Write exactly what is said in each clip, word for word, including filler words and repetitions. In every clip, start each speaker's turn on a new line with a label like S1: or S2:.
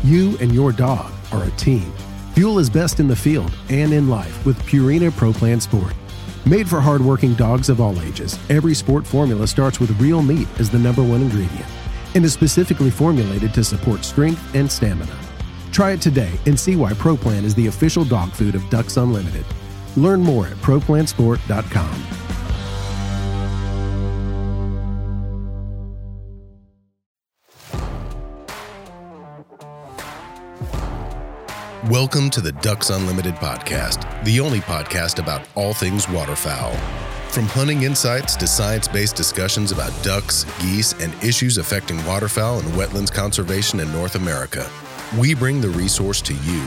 S1: You and your dog are a team. Fuel is best in the field and in life with Purina Pro Plan Sport. Made for hardworking dogs of all ages, every sport formula starts with real meat as the number one ingredient and is specifically formulated to support strength and stamina. Try it today and see why Pro Plan is the official dog food of Ducks Unlimited. Learn more at pro plan sport dot com.
S2: Welcome to the Ducks Unlimited podcast, the only podcast about all things waterfowl. From hunting insights to science-based discussions about ducks, geese, and issues affecting waterfowl and wetlands conservation in North America, we bring the resource to you.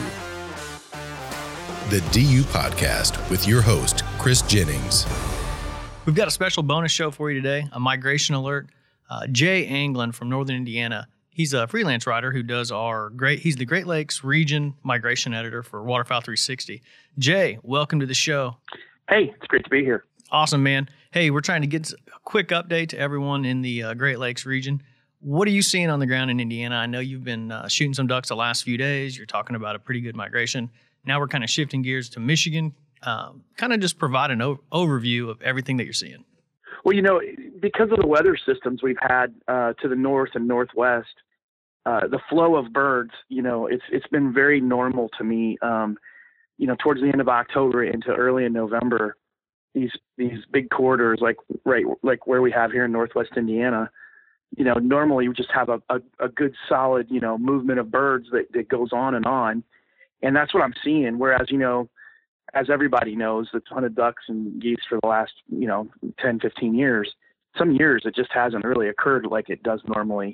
S2: The D U Podcast with your host, Chris Jennings.
S3: We've got a special bonus show for you today, a migration alert. Uh, Jay Anglin from Northern Indiana. He's a freelance writer who does our great, he's the Great Lakes Region Migration Editor for Waterfowl three sixty. Jay, welcome to the show.
S4: Hey, it's great to be here.
S3: Awesome, man. Hey, we're trying to get a quick update to everyone in the uh, Great Lakes region. What are you seeing on the ground in Indiana? I know you've been uh, shooting some ducks the last few days. You're talking about a pretty good migration. Now we're kind of shifting gears to Michigan. Um, kind of just provide an o- overview of everything that you're seeing.
S4: Well, you know, because of the weather systems we've had uh, to the north and northwest, uh, the flow of birds, you know, it's it's been very normal to me. Um, you know, towards the end of October into early in November, these these big corridors, like right like where we have here in Northwest Indiana, you know, normally you just have a, a, a good solid, you know, movement of birds that, that goes on and on. And that's what I'm seeing. Whereas, you know, as everybody knows, that's hunted ducks and geese for the last, you know, ten, fifteen years. Some years it just hasn't really occurred like it does normally.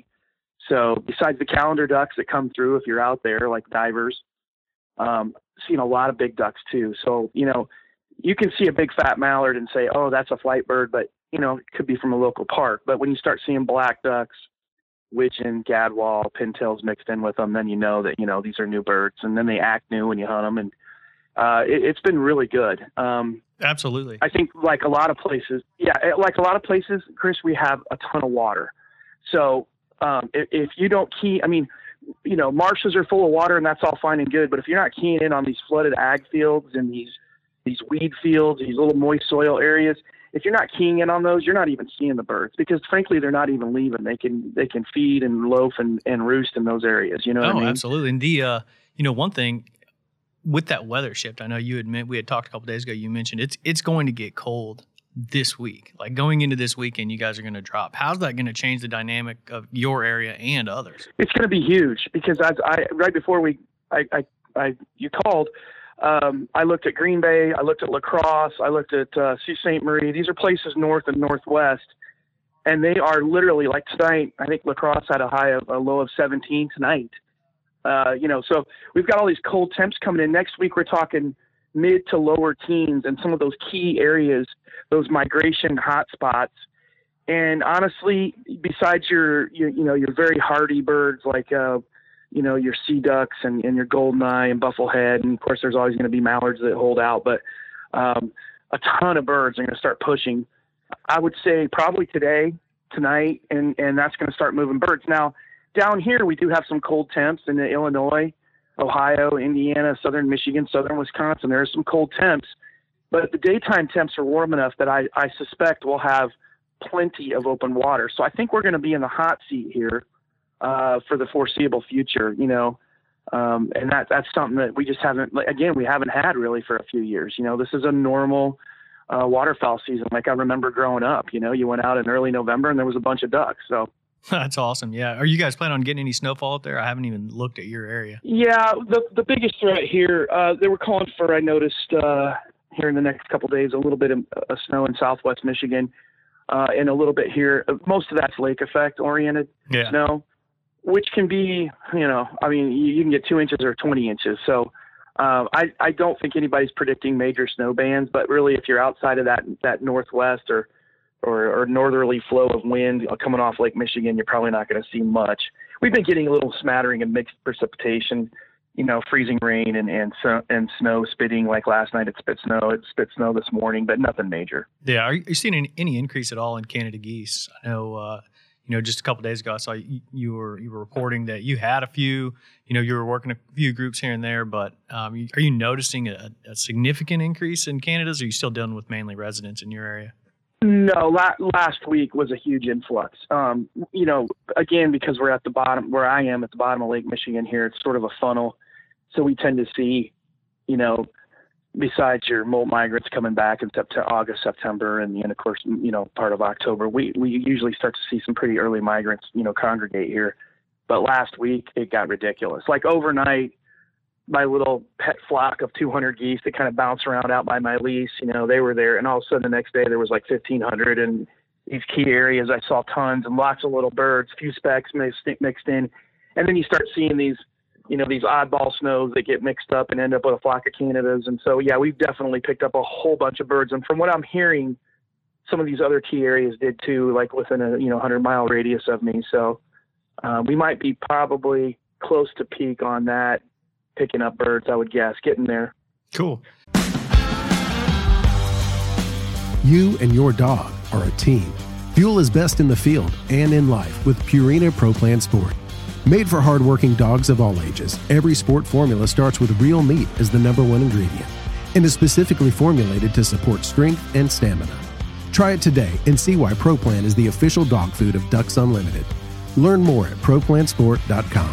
S4: So besides the calendar ducks that come through, if you're out there, like divers, um, seeing a lot of big ducks too. So, you know, you can see a big fat mallard and say, oh, that's a flight bird, but, you know, it could be from a local park. But when you start seeing black ducks, widgeon, gadwall, pintails mixed in with them, then you know that, you know, these are new birds, and then they act new when you hunt them. And uh, it, it's been really good. Um,
S3: Absolutely.
S4: I think like a lot of places, yeah, like a lot of places, Chris, we have a ton of water. So um, if, if you don't key, I mean, you know, marshes are full of water and that's all fine and good, but if you're not keying in on these flooded ag fields and these, these weed fields, these little moist soil areas, if you're not keying in on those, you're not even seeing the birds because frankly, they're not even leaving. They can, they can feed and loaf and, and roost in those areas. You know what
S3: oh,
S4: I mean?
S3: Absolutely. And the, uh, you know, one thing with that weather shift, I know you admit, we had talked a couple days ago, you mentioned it's, it's going to get cold this week. Like going into this weekend, you guys are going to drop. How's that going to change the dynamic of your area and others?
S4: It's going to be huge because as I, right before we, I, I, I you called, Um, I looked at Green Bay, I looked at La Crosse, I looked at uh, Sault Ste. Marie. These are places north and northwest, and they are literally like tonight. I think La Crosse had a high of a low of seventeen tonight. Uh, you know, so we've got all these cold temps coming in. Next week we're talking mid to lower teens, and some of those key areas, those migration hotspots. And honestly, besides your, your you know your very hardy birds like uh, you know, your sea ducks and, and your goldeneye and bufflehead. And of course there's always going to be mallards that hold out, but um, a ton of birds are going to start pushing. I would say probably today, tonight, and, and that's going to start moving birds. Now down here, we do have some cold temps in Illinois, Ohio, Indiana, Southern Michigan, Southern Wisconsin. There are some cold temps, but the daytime temps are warm enough that I, I suspect we'll have plenty of open water. So I think we're going to be in the hot seat here uh, for the foreseeable future, you know, um, and that, that's something that we just haven't, again, we haven't had really for a few years. You know, this is a normal uh, waterfowl season. Like I remember growing up, you know, you went out in early November and there was a bunch of ducks. So
S3: that's awesome. Yeah. Are you guys planning on getting any snowfall up there? I haven't even looked at your area.
S4: Yeah. The, the biggest threat here, uh, they were calling for, I noticed uh, here in the next couple of days, a little bit of uh, snow in Southwest Michigan uh, and a little bit here. Most of that's lake effect oriented
S3: yeah.
S4: snow, which can be, you know, I mean, you, you can get two inches or twenty inches. So uh, I, I don't think anybody's predicting major snow bands, but really if you're outside of that, that northwest or, or, or northerly flow of wind coming off Lake Michigan, you're probably not going to see much. We've been getting a little smattering of mixed precipitation, you know, freezing rain and, and, so, and snow spitting. Like last night it spit snow, it spit snow this morning, but nothing major.
S3: Yeah. Are you seeing any, any increase at all in Canada geese? I know, uh, you know, just a couple of days ago, I saw you, you were you were reporting that you had a few, you know, you were working a few groups here and there, but um, are you noticing a, a significant increase in candidates, or are you still dealing with mainly residents in your area?
S4: No, la- last week was a huge influx. Um, you know, again, because we're at the bottom, where I am at the bottom of Lake Michigan here, it's sort of a funnel. So we tend to see, you know, besides your molt migrants coming back in September, August, September, and then of course, you know, part of October, we, we usually start to see some pretty early migrants, you know, congregate here. But last week it got ridiculous. Like overnight, my little pet flock of two hundred geese that kind of bounce around out by my lease, you know, they were there. And all of a sudden the next day there was like fifteen hundred, and these key areas, I saw tons and lots of little birds, few specks mixed in. And then you start seeing these, you know, these oddball snows that get mixed up and end up with a flock of Canadas. And so, yeah, we've definitely picked up a whole bunch of birds. And from what I'm hearing, some of these other key areas did too, like within a, you know, hundred mile radius of me. So uh, we might be probably close to peak on that, picking up birds, I would guess, getting there.
S3: Cool.
S1: You and your dog are a team. Fuel is best in the field and in life with Purina Pro Plan Sport. Made for hardworking dogs of all ages, every sport formula starts with real meat as the number one ingredient and is specifically formulated to support strength and stamina. Try it today and see why Pro Plan is the official dog food of Ducks Unlimited. Learn more at pro plan sport dot com.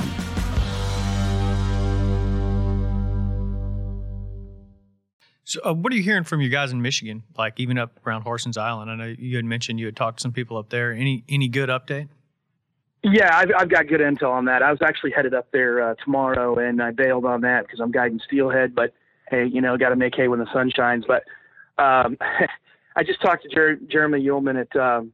S3: So uh, what are you hearing from you guys in Michigan, like even up around Horsens Island? I know you had mentioned you had talked to some people up there. Any any good update?
S4: Yeah, I've, I've got good intel on that. I was actually headed up there uh, tomorrow, and I bailed on that because I'm guiding steelhead. But hey, you know, got to make hay when the sun shines. But um, I just talked to Jer- Jeremy Ullman at. Um,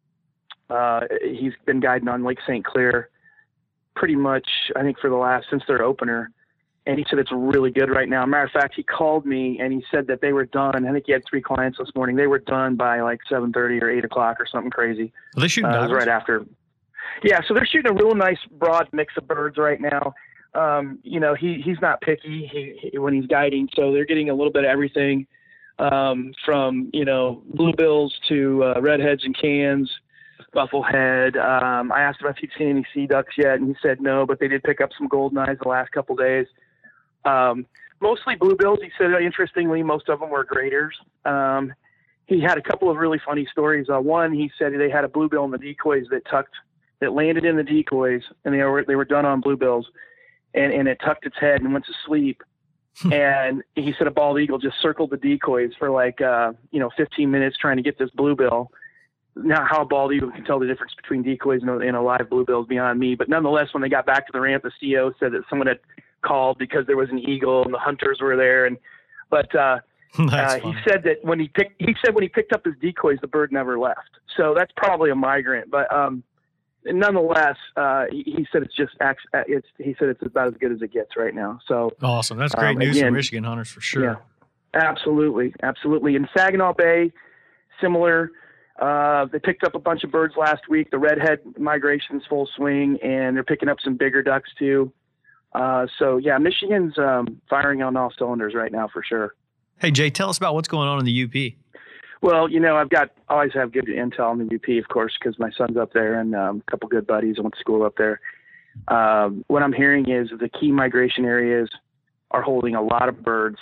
S4: uh, he's been guiding on Lake Saint Clair, pretty much, I think, for the last since their opener. And he said it's really good right now. Matter of fact, he called me and he said that they were done. I think he had three clients this morning. They were done by like seven thirty or eight o'clock or something crazy.
S3: Are they shooting
S4: uh,
S3: divers?
S4: Right after. Yeah, so they're shooting a real nice broad mix of birds right now. Um, you know, he he's not picky he, he, when he's guiding, so they're getting a little bit of everything, um, from, you know, bluebills to uh, redheads and cans, bufflehead. Um, I asked him if he'd seen any sea ducks yet, and he said no, but they did pick up some golden eyes the last couple days. Um, mostly bluebills. He said, interestingly, most of them were graders. Um, he had a couple of really funny stories. Uh, one, he said they had a bluebill in the decoys that tucked, that landed in the decoys, and they were they were done on bluebills, and, and it tucked its head and went to sleep. And he said a bald eagle just circled the decoys for like uh, you know fifteen minutes trying to get this bluebill. Now, how a bald eagle can tell the difference between decoys and a, and a live bluebill is beyond me. But nonetheless, when they got back to the ramp, the C O said that someone had called because there was an eagle and the hunters were there. And but uh, uh, he said that when he picked, he said when he picked up his decoys, the bird never left. So that's probably a migrant. But um, nonetheless, uh, he, he said it's just it's he said it's about as good as it gets right now. So
S3: awesome. That's great
S4: um,
S3: news
S4: again,
S3: for Michigan hunters for sure.
S4: Yeah, absolutely, absolutely. In Saginaw Bay, similar. Uh, they picked up a bunch of birds last week. The redhead migration's full swing, and they're picking up some bigger ducks too. Uh, so yeah, Michigan's um, firing on all cylinders right now for sure.
S3: Hey Jay, tell us about what's going on in the U P.
S4: Well, you know, I've got always have good intel in the U P, of course, because my son's up there and um, a couple good buddies. I went to school up there. Um, what I'm hearing is the key migration areas are holding a lot of birds.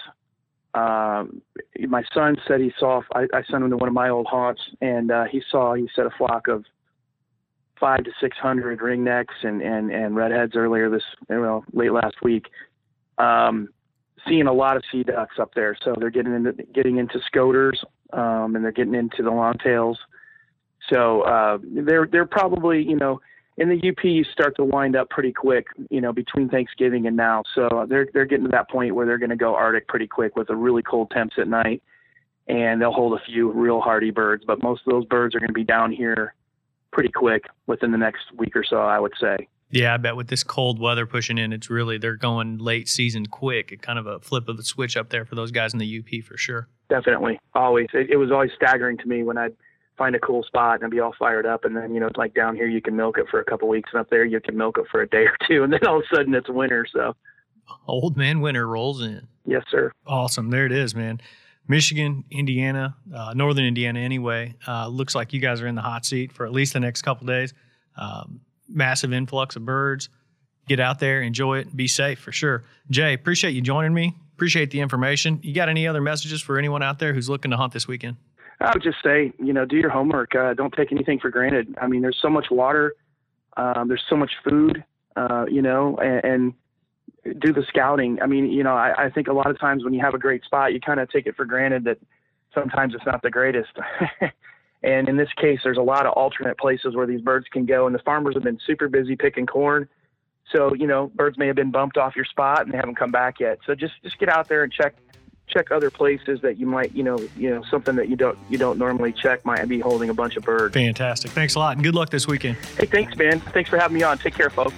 S4: Um, my son said he saw, I, I sent him to one of my old haunts, and uh, he saw, he said a flock of five to six hundred ringnecks and, and, and redheads earlier this, you know, late last week. Um, seeing a lot of sea ducks up there. So they're getting into, getting into scoters, um, and they're getting into the longtails. So, uh, they're, they're probably, you know, in the U P, you start to wind up pretty quick, you know, between Thanksgiving and now. So they're they're getting to that point where they're going to go Arctic pretty quick with the really cold temps at night, and they'll hold a few real hardy birds. But most of those birds are going to be down here pretty quick within the next week or so, I would say.
S3: Yeah, I bet with this cold weather pushing in, it's really, they're going late season quick. It kind of a flip of the switch up there for those guys in the U P for sure.
S4: Definitely. Always. It, it was always staggering to me when I'd find a cool spot and I'd be all fired up. And then, you know, it's like down here, you can milk it for a couple weeks, and up there you can milk it for a day or two. And then all of a sudden it's winter. So
S3: old man winter rolls in.
S4: Yes, sir.
S3: Awesome. There it is, man. Michigan, Indiana, uh, northern Indiana anyway. Uh, looks like you guys are in the hot seat for at least the next couple days. Um, massive influx of birds. Get out there, enjoy it, be safe for sure. Jay, appreciate you joining me. Appreciate the information. You got any other messages for anyone out there who's looking to hunt this weekend?
S4: I would just say, you know, do your homework. Uh, don't take anything for granted. I mean, there's so much water. Um, there's so much food, uh, you know, and, and do the scouting. I mean, you know, I, I think a lot of times when you have a great spot, you kind of take it for granted that sometimes it's not the greatest. And in this case, there's a lot of alternate places where these birds can go. And the farmers have been super busy picking corn. So, you know, birds may have been bumped off your spot and they haven't come back yet. So just, just get out there and check, check other places that you might, you know, you know, something that you don't, you don't normally check might be holding a bunch of birds.
S3: Fantastic. Thanks a lot. And good luck this weekend.
S4: Hey, thanks, man. Thanks for having me on. Take care, folks.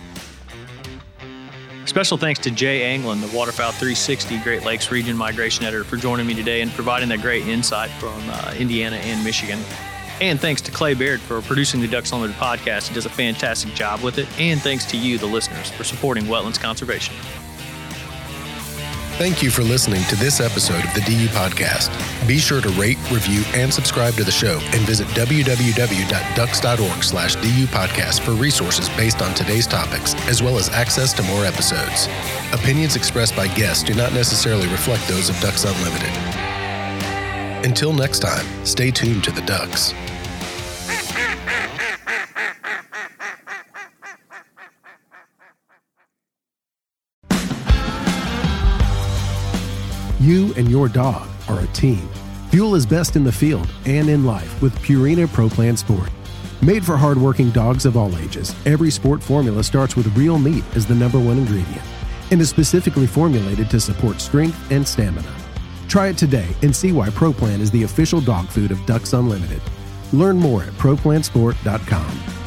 S3: Special thanks to Jay Anglin, the Waterfowl three sixty Great Lakes Region Migration Editor, for joining me today and providing that great insight from uh, Indiana and Michigan. And thanks to Clay Baird for producing the Ducks Unlimited podcast. He does a fantastic job with it. And thanks to you, the listeners, for supporting wetlands conservation.
S2: Thank you for listening to this episode of the D U Podcast. Be sure to rate, review, and subscribe to the show, and visit w w w dot ducks dot org slash D U podcast for resources based on today's topics, as well as access to more episodes. Opinions expressed by guests do not necessarily reflect those of Ducks Unlimited. Until next time, stay tuned to the Ducks.
S1: You and your dog are a team. Fuel is best in the field and in life with Purina Pro Plan Sport. Made for hardworking dogs of all ages, every sport formula starts with real meat as the number one ingredient and is specifically formulated to support strength and stamina. Try it today and see why Pro Plan is the official dog food of Ducks Unlimited. Learn more at pro plan sport dot com.